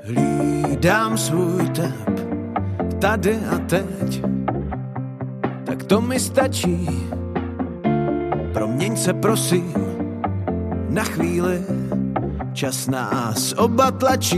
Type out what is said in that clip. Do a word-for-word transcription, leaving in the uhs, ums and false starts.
Hlídám svůj tep tady a teď, tak to mi stačí. Proměň se prosím na chvíli, čas nás oba tlačí.